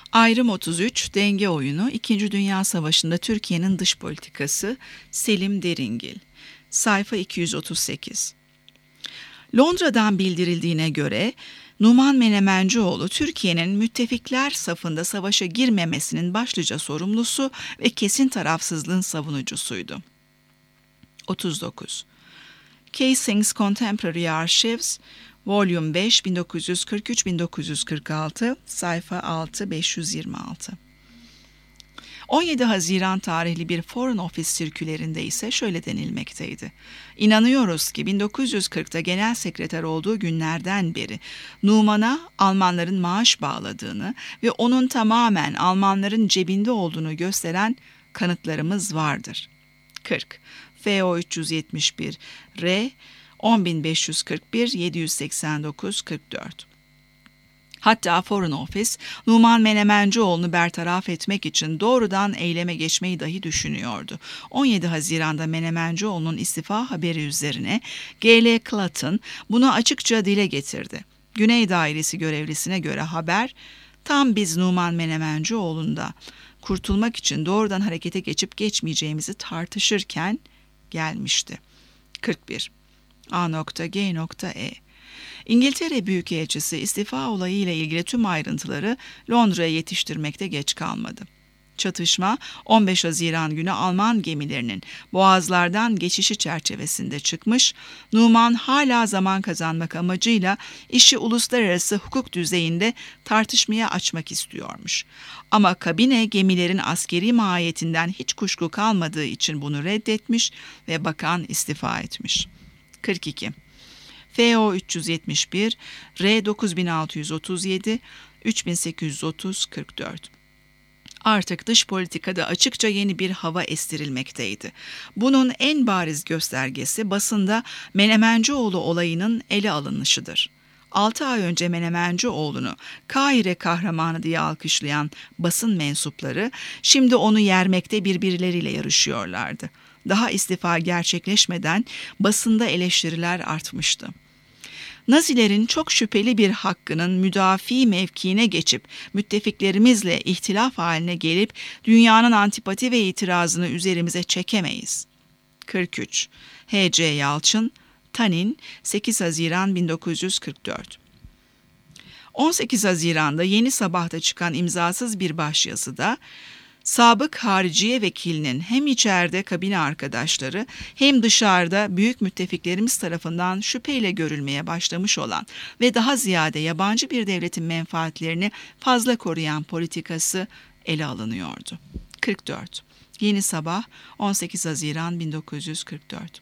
Ayrım 33, Denge Oyunu, İkinci Dünya Savaşı'nda Türkiye'nin dış politikası, Selim Deringil. Sayfa 238. Londra'dan bildirildiğine göre Numan Menemencioğlu, Türkiye'nin müttefikler safında savaşa girmemesinin başlıca sorumlusu ve kesin tarafsızlığın savunucusuydu. 39. Casing's Contemporary Archives, Volume 5, 1943-1946, sayfa 6, 526. 17 Haziran tarihli bir Foreign Office sirkülerinde ise şöyle denilmekteydi. İnanıyoruz ki 1940'ta genel sekreter olduğu günlerden beri Numan'a Almanların maaş bağladığını ve onun tamamen Almanların cebinde olduğunu gösteren kanıtlarımız vardır. 40. FO 371 R 10541 789 44. Hatta Foreign Office, Numan Menemencioğlu'nu bertaraf etmek için doğrudan eyleme geçmeyi dahi düşünüyordu. 17 Haziran'da Menemencioğlu'nun istifa haberi üzerine G.L. Clatton bunu açıkça dile getirdi. Güney Dairesi görevlisine göre haber, tam biz Numan Menemencioğlu'nda kurtulmak için doğrudan harekete geçip geçmeyeceğimizi tartışırken gelmişti. 41. A.G.E. İngiltere Büyükelçisi istifa olayıyla ilgili tüm ayrıntıları Londra'ya yetiştirmekte geç kalmadı. Çatışma 15 Haziran günü Alman gemilerinin boğazlardan geçişi çerçevesinde çıkmış, Numan hala zaman kazanmak amacıyla işi uluslararası hukuk düzeyinde tartışmaya açmak istiyormuş. Ama kabine gemilerin askeri mahiyetinden hiç kuşku kalmadığı için bunu reddetmiş ve bakan istifa etmiş. 42. FO 371, R 9637, 3830 44. Artık dış politikada açıkça yeni bir hava estirilmekteydi. Bunun en bariz göstergesi basında Menemencioğlu olayının ele alınışıdır. 6 ay önce Menemencioğlu'nu Kahire kahramanı diye alkışlayan basın mensupları şimdi onu yermekte birbirleriyle yarışıyorlardı. Daha istifa gerçekleşmeden basında eleştiriler artmıştı. Nazilerin çok şüpheli bir hakkının müdafi mevkiine geçip müttefiklerimizle ihtilaf haline gelip dünyanın antipati ve itirazını üzerimize çekemeyiz. 43. H.C. Yalçın, Tanin, 8 Haziran 1944. 18 Haziran'da Yeni Sabah'ta çıkan imzasız bir başyazıda sabık hariciye vekilinin hem içeride kabine arkadaşları hem dışarıda büyük müttefiklerimiz tarafından şüpheyle görülmeye başlamış olan ve daha ziyade yabancı bir devletin menfaatlerini fazla koruyan politikası ele alınıyordu. 44. Yeni Sabah 18 Haziran 1944.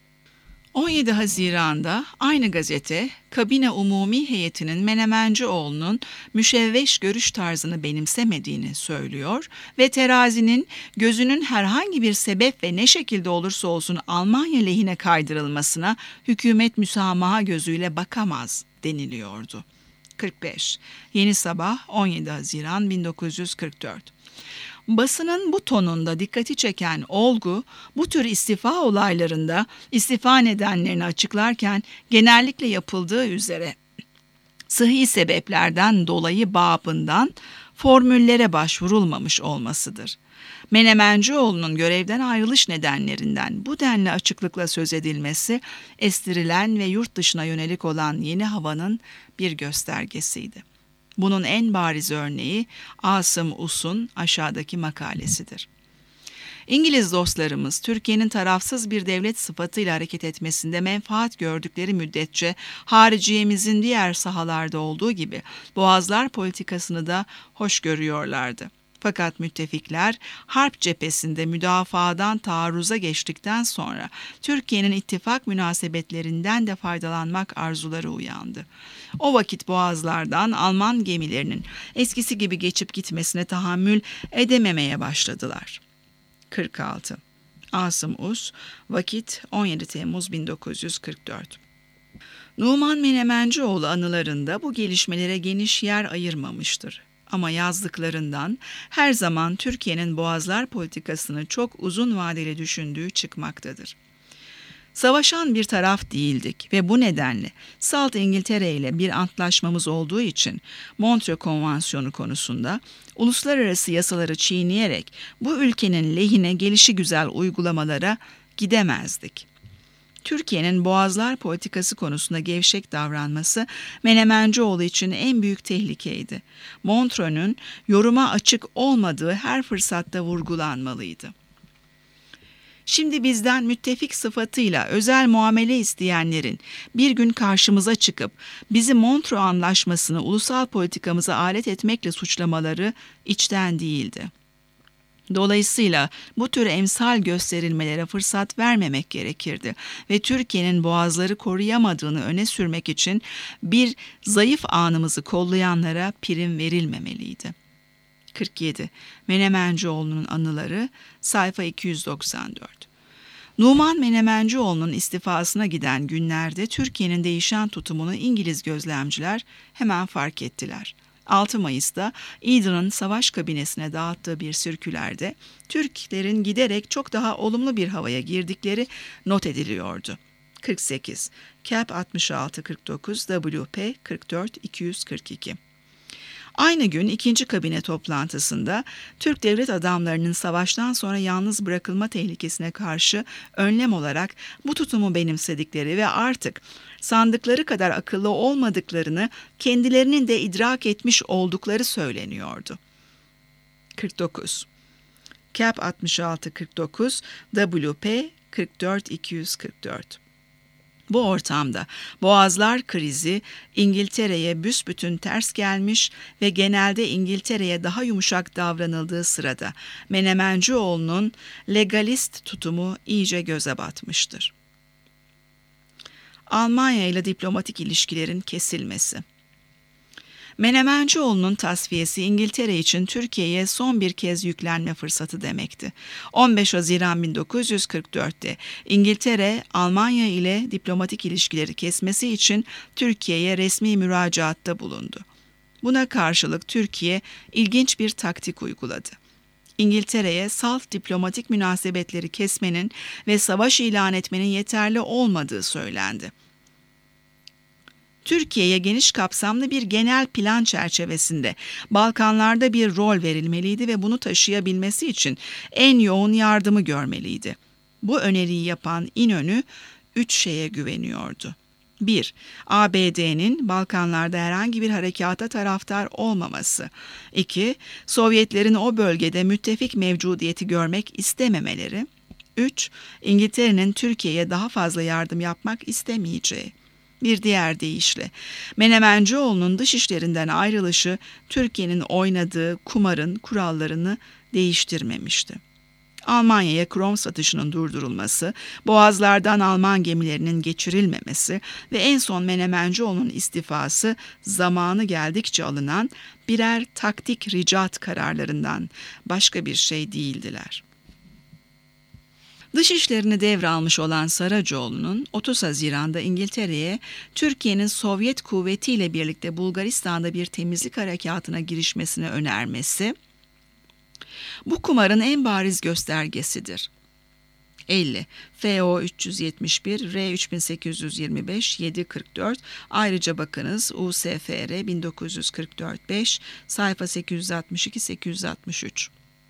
17 Haziran'da aynı gazete, kabine umumi heyetinin Menemencioğlu'nun müşevveş görüş tarzını benimsemediğini söylüyor ve terazinin gözünün herhangi bir sebep ve ne şekilde olursa olsun Almanya lehine kaydırılmasına hükümet müsamaha gözüyle bakamaz deniliyordu. 45. Yeni Sabah 17 Haziran 1944. Basının bu tonunda dikkati çeken olgu, bu tür istifa olaylarında istifa nedenlerini açıklarken genellikle yapıldığı üzere sıhhi sebeplerden dolayı babından formüllere başvurulmamış olmasıdır. Menemencioğlu'nun görevden ayrılış nedenlerinden bu denli açıklıkla söz edilmesi, estirilen ve yurt dışına yönelik olan yeni havanın bir göstergesiydi. Bunun en bariz örneği Asım Us'un aşağıdaki makalesidir. İngiliz dostlarımız Türkiye'nin tarafsız bir devlet sıfatıyla hareket etmesinde menfaat gördükleri müddetçe hariciyemizin diğer sahalarda olduğu gibi boğazlar politikasını da hoş görüyorlardı. Fakat müttefikler harp cephesinde müdafadan taarruza geçtikten sonra Türkiye'nin ittifak münasebetlerinden de faydalanmak arzuları uyandı. O vakit boğazlardan Alman gemilerinin eskisi gibi geçip gitmesine tahammül edememeye başladılar. 46. Asım Us, vakit 17 Temmuz 1944. Numan Menemencioğlu anılarında bu gelişmelere geniş yer ayırmamıştır. Ama yazdıklarından her zaman Türkiye'nin boğazlar politikasını çok uzun vadeli düşündüğü çıkmaktadır. Savaşan bir taraf değildik ve bu nedenle Salt İngiltere ile bir antlaşmamız olduğu için Montreux Konvansiyonu konusunda uluslararası yasaları çiğneyerek bu ülkenin lehine gelişigüzel uygulamalara gidemezdik. Türkiye'nin boğazlar politikası konusunda gevşek davranması Menemencioğlu için en büyük tehlikeydi. Montreux'un yoruma açık olmadığı her fırsatta vurgulanmalıydı. Şimdi bizden müttefik sıfatıyla özel muamele isteyenlerin bir gün karşımıza çıkıp bizi Montreux Anlaşması'nı ulusal politikamıza alet etmekle suçlamaları içten değildi. Dolayısıyla bu tür emsal gösterilmelere fırsat vermemek gerekirdi ve Türkiye'nin boğazları koruyamadığını öne sürmek için bir zayıf anımızı kollayanlara prim verilmemeliydi. 47. Menemencioğlu'nun anıları, sayfa 294. Numan Menemencioğlu'nun istifasına giden günlerde Türkiye'nin değişen tutumunu İngiliz gözlemciler hemen fark ettiler. 6 Mayıs'ta Eden'ın savaş kabinesine dağıttığı bir sirkülerde Türklerin giderek çok daha olumlu bir havaya girdikleri not ediliyordu. 48. Cap 66-49, WP 44-242. Aynı gün 2. kabine toplantısında Türk devlet adamlarının savaştan sonra yalnız bırakılma tehlikesine karşı önlem olarak bu tutumu benimsedikleri ve artık sandıkları kadar akıllı olmadıklarını kendilerinin de idrak etmiş oldukları söyleniyordu. 49. Cap 66-49, WP 44-244. Bu ortamda Boğazlar krizi İngiltere'ye büsbütün ters gelmiş ve genelde İngiltere'ye daha yumuşak davranıldığı sırada Menemencioğlu'nun legalist tutumu iyice göze batmıştır. Almanya ile diplomatik ilişkilerin kesilmesi. Menemencioğlu'nun tasfiyesi İngiltere için Türkiye'ye son bir kez yüklenme fırsatı demekti. 15 Haziran 1944'te İngiltere, Almanya ile diplomatik ilişkileri kesmesi için Türkiye'ye resmi müracaatta bulundu. Buna karşılık Türkiye ilginç bir taktik uyguladı. İngiltere'ye salt diplomatik münasebetleri kesmenin ve savaş ilan etmenin yeterli olmadığı söylendi. Türkiye'ye geniş kapsamlı bir genel plan çerçevesinde Balkanlarda bir rol verilmeliydi ve bunu taşıyabilmesi için en yoğun yardımı görmeliydi. Bu öneriyi yapan İnönü 3 şeye güveniyordu. 1. ABD'nin Balkanlarda herhangi bir harekata taraftar olmaması. 2. Sovyetlerin o bölgede müttefik mevcudiyeti görmek istememeleri. 3. İngiltere'nin Türkiye'ye daha fazla yardım yapmak istemeyeceği. Bir diğer deyişle, Menemencioğlu'nun dışişlerinden ayrılışı Türkiye'nin oynadığı kumarın kurallarını değiştirmemişti. Almanya'ya krom satışının durdurulması, boğazlardan Alman gemilerinin geçirilmemesi ve en son Menemencioğlu'nun istifası zamanı geldikçe alınan birer taktik ricat kararlarından başka bir şey değildiler. Dışişlerini devralmış olan Saracoğlu'nun 30 Haziran'da İngiltere'ye Türkiye'nin Sovyet kuvvetiyle birlikte Bulgaristan'da bir temizlik harekatına girişmesini önermesi, bu kumarın en bariz göstergesidir. 50. FO 371, R 3825, 744. Ayrıca bakınız USFR 1944-5, sayfa 862-863.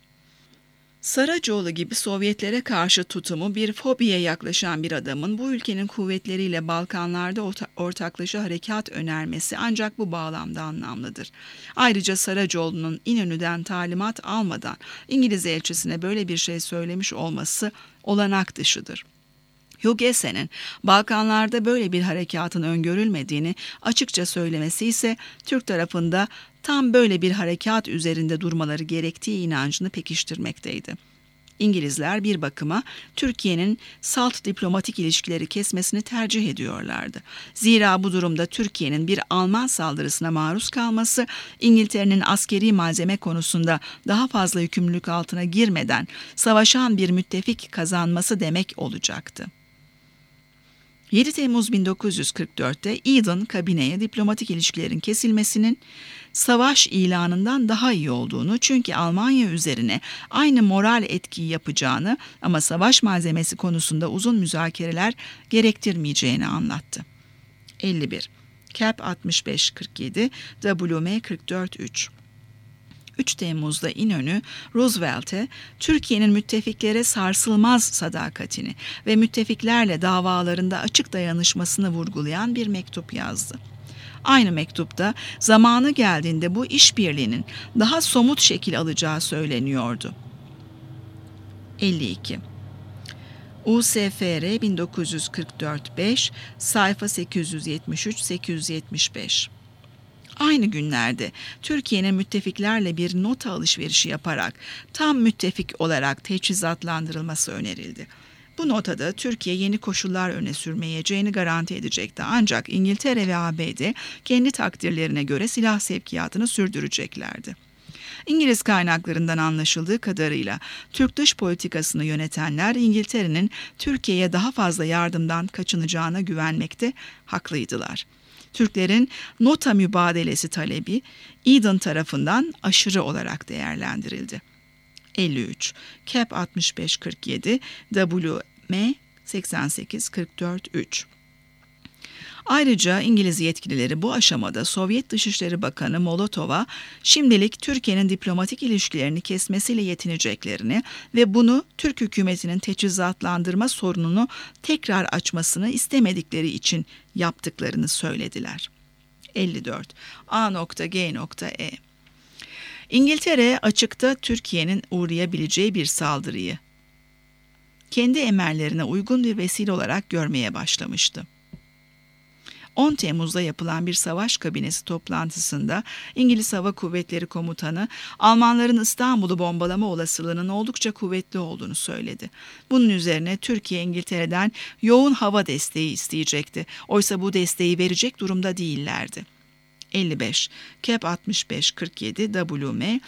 Saracoğlu gibi Sovyetlere karşı tutumu bir fobiye yaklaşan bir adamın bu ülkenin kuvvetleriyle Balkanlarda ortaklaşa harekat önermesi ancak bu bağlamda anlamlıdır. Ayrıca Saracoğlu'nun İnönü'den talimat almadan İngiliz elçisine böyle bir şey söylemiş olması olanak dışıdır. Hugessen'in Balkanlarda böyle bir harekatın öngörülmediğini açıkça söylemesi ise Türk tarafında tam böyle bir harekat üzerinde durmaları gerektiği inancını pekiştirmekteydi. İngilizler bir bakıma Türkiye'nin salt diplomatik ilişkileri kesmesini tercih ediyorlardı. Zira bu durumda Türkiye'nin bir Alman saldırısına maruz kalması, İngiltere'nin askeri malzeme konusunda daha fazla yükümlülük altına girmeden savaşan bir müttefik kazanması demek olacaktı. 7 Temmuz 1944'te Eden kabineye diplomatik ilişkilerin kesilmesinin savaş ilanından daha iyi olduğunu, çünkü Almanya üzerine aynı moral etkiyi yapacağını ama savaş malzemesi konusunda uzun müzakereler gerektirmeyeceğini anlattı. 51. Cap 65-47, WM 44-3. 3 Temmuz'da İnönü, Roosevelt'e Türkiye'nin müttefiklere sarsılmaz sadakatini ve müttefiklerle davalarında açık dayanışmasını vurgulayan bir mektup yazdı. Aynı mektupta zamanı geldiğinde bu işbirliğinin daha somut şekil alacağı söyleniyordu. 52. USFR 1944-5, sayfa 873-875. Aynı günlerde Türkiye'nin müttefiklerle bir nota alışverişi yaparak tam müttefik olarak teçhizatlandırılması önerildi. Bu notada Türkiye yeni koşullar öne sürmeyeceğini garanti edecekti. Ancak İngiltere ve ABD kendi takdirlerine göre silah sevkiyatını sürdüreceklerdi. İngiliz kaynaklarından anlaşıldığı kadarıyla Türk dış politikasını yönetenler İngiltere'nin Türkiye'ye daha fazla yardımdan kaçınacağına güvenmekte haklıydılar. Türklerin nota mübadelesi talebi Eden tarafından aşırı olarak değerlendirildi. 53. Cap 65-47, WM 88-44-3. Ayrıca İngiliz yetkilileri bu aşamada Sovyet Dışişleri Bakanı Molotov'a şimdilik Türkiye'nin diplomatik ilişkilerini kesmesiyle yetineceklerini ve bunu Türk hükümetinin teçhizatlandırma sorununu tekrar açmasını istemedikleri için yaptıklarını söylediler. 54. A.G.E. İngiltere açıkta Türkiye'nin uğrayabileceği bir saldırıyı kendi emellerine uygun bir vesile olarak görmeye başlamıştı. 10 Temmuz'da yapılan bir savaş kabinesi toplantısında İngiliz Hava Kuvvetleri Komutanı Almanların İstanbul'u bombalama olasılığının oldukça kuvvetli olduğunu söyledi. Bunun üzerine Türkiye İngiltere'den yoğun hava desteği isteyecekti. Oysa bu desteği verecek durumda değillerdi. 55. Cap 65-47, WM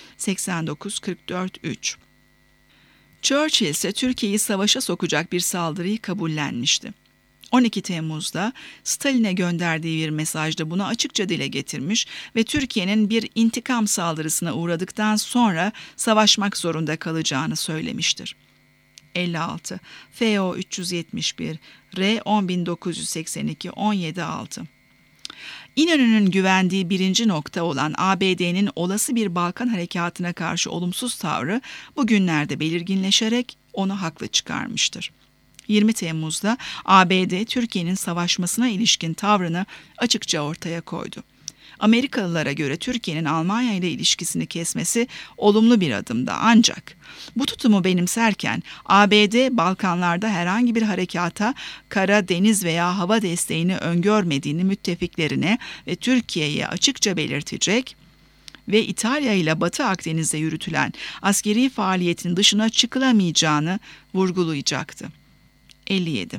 89-44-3. Churchill ise Türkiye'yi savaşa sokacak bir saldırıyı kabullenmişti. 12 Temmuz'da Stalin'e gönderdiği bir mesajda bunu açıkça dile getirmiş ve Türkiye'nin bir intikam saldırısına uğradıktan sonra savaşmak zorunda kalacağını söylemiştir. 56. FO 371, R 10982, 17-6. İnönü'nün güvendiği birinci nokta olan ABD'nin olası bir Balkan harekatına karşı olumsuz tavrı bugünlerde belirginleşerek onu haklı çıkarmıştır. 20 Temmuz'da ABD, Türkiye'nin savaşmasına ilişkin tavrını açıkça ortaya koydu. Amerikalılara göre Türkiye'nin Almanya ile ilişkisini kesmesi olumlu bir adımdı, ancak bu tutumu benimserken ABD, Balkanlarda herhangi bir harekata kara, deniz veya hava desteğini öngörmediğini müttefiklerine ve Türkiye'ye açıkça belirtecek ve İtalya ile Batı Akdeniz'de yürütülen askeri faaliyetin dışına çıkılamayacağını vurgulayacaktı. 57.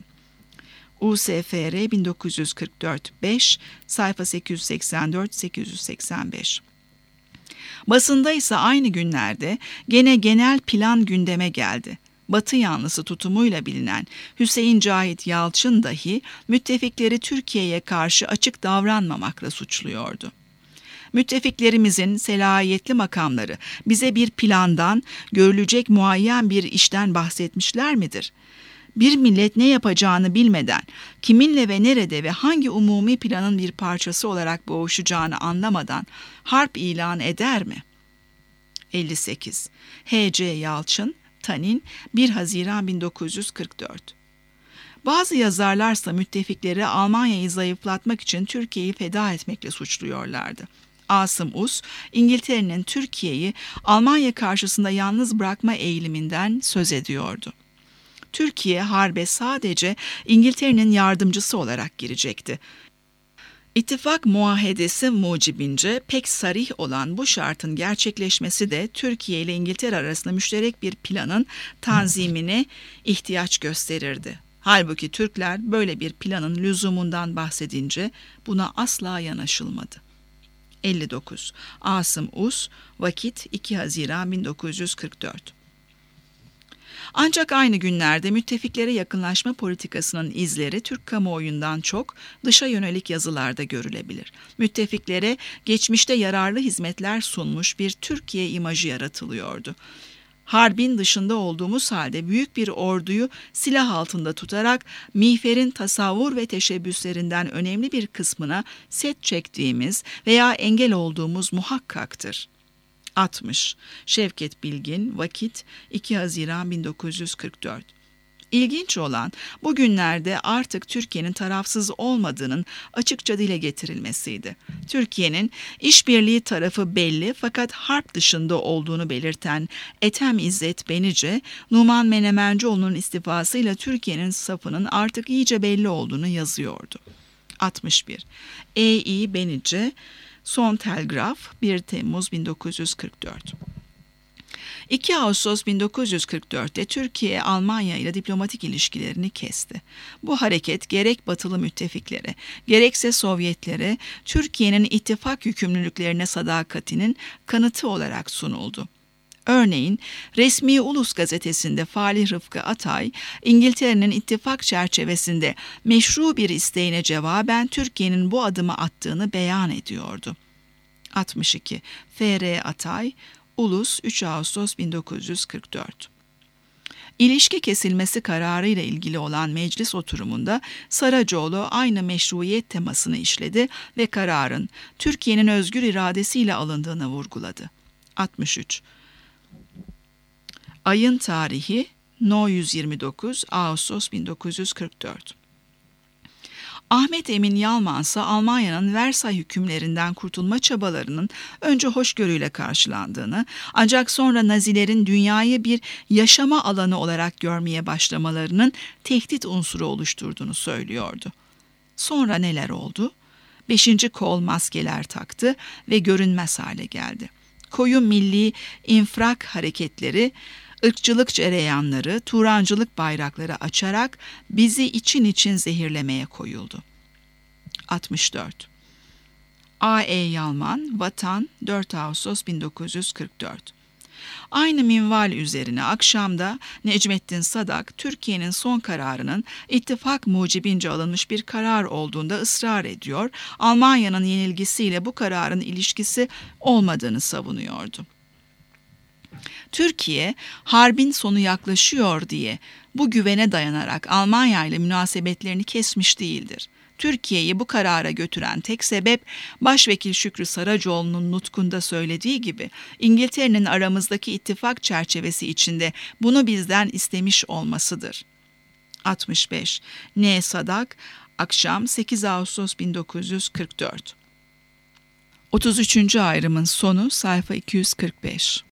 USFR 1944-5, sayfa 884-885. Basında ise aynı günlerde gene genel plan gündeme geldi. Batı yanlısı tutumuyla bilinen Hüseyin Cahit Yalçın dahi müttefikleri Türkiye'ye karşı açık davranmamakla suçluyordu. Müttefiklerimizin selahiyetli makamları bize bir plandan, görülecek muayyen bir işten bahsetmişler midir? Bir millet ne yapacağını bilmeden, kiminle ve nerede ve hangi umumi planın bir parçası olarak boğuşacağını anlamadan harp ilan eder mi? 58. H.C. Yalçın, Tanin, 1 Haziran 1944. Bazı yazarlarsa müttefikleri Almanya'yı zayıflatmak için Türkiye'yi feda etmekle suçluyorlardı. Asım Us, İngiltere'nin Türkiye'yi Almanya karşısında yalnız bırakma eğiliminden söz ediyordu. Türkiye harbe sadece İngiltere'nin yardımcısı olarak girecekti. İttifak muahedesi mucibince pek sarih olan bu şartın gerçekleşmesi de Türkiye ile İngiltere arasında müşterek bir planın tanzimine ihtiyaç gösterirdi. Halbuki Türkler böyle bir planın lüzumundan bahsedince buna asla yanaşılmadı. 59. Asım Us, vakit 2 Haziran 1944. Ancak aynı günlerde müttefiklere yakınlaşma politikasının izleri Türk kamuoyundan çok dışa yönelik yazılarda görülebilir. Müttefiklere geçmişte yararlı hizmetler sunmuş bir Türkiye imajı yaratılıyordu. Harbin dışında olduğumuz halde büyük bir orduyu silah altında tutarak miğferin tasavvur ve teşebbüslerinden önemli bir kısmına set çektiğimiz veya engel olduğumuz muhakkaktır. 60. Şevket Bilgin, Vakit, 2 Haziran 1944. İlginç olan bugünlerde artık Türkiye'nin tarafsız olmadığının açıkça dile getirilmesiydi. Türkiye'nin işbirliği tarafı belli fakat harp dışında olduğunu belirten Ethem İzzet Benice, Numan Menemencioğlu'nun istifasıyla Türkiye'nin safının artık iyice belli olduğunu yazıyordu. 61. E.İ. Benice, Son Telgraf, 1 Temmuz 1944. 2 Ağustos 1944'te Türkiye, Almanya ile diplomatik ilişkilerini kesti. Bu hareket gerek batılı müttefiklere, gerekse Sovyetlere Türkiye'nin ittifak yükümlülüklerine sadakatinin kanıtı olarak sunuldu. Örneğin resmi Ulus gazetesinde Falih Rıfkı Atay, İngiltere'nin ittifak çerçevesinde meşru bir isteğine cevaben Türkiye'nin bu adımı attığını beyan ediyordu. 62. F.R. Atay, Ulus, 3 Ağustos 1944. İlişki kesilmesi kararıyla ilgili olan meclis oturumunda Saracoğlu aynı meşruiyet temasını işledi ve kararın Türkiye'nin özgür iradesiyle alındığını vurguladı. 63. Ayın tarihi No 129 Ağustos 1944. Ahmet Emin Yalman ise Almanya'nın Versay hükümlerinden kurtulma çabalarının önce hoşgörüyle karşılandığını, ancak sonra Nazilerin dünyayı bir yaşama alanı olarak görmeye başlamalarının tehdit unsuru oluşturduğunu söylüyordu. Sonra neler oldu? 5. kol maskeler taktı ve görünmez hale geldi. Koyu milli infrak hareketleri, ırkçılık cereyanları, Turancılık bayrakları açarak bizi için için zehirlemeye koyuldu. 64. A.E. Yalman, Vatan, 4 Ağustos 1944. Aynı minval üzerine akşamda Necmettin Sadak, Türkiye'nin son kararının ittifak mucibince alınmış bir karar olduğunda ısrar ediyor, Almanya'nın yenilgisiyle bu kararın ilişkisi olmadığını savunuyordu. Türkiye, harbin sonu yaklaşıyor diye bu güvene dayanarak Almanya ile münasebetlerini kesmiş değildir. Türkiye'yi bu karara götüren tek sebep, Başvekil Şükrü Saracoğlu'nun nutkunda söylediği gibi, İngiltere'nin aramızdaki ittifak çerçevesi içinde bunu bizden istemiş olmasıdır. 65. N. Sadak, akşam 8 Ağustos 1944. 33. ayrımın sonu sayfa 245.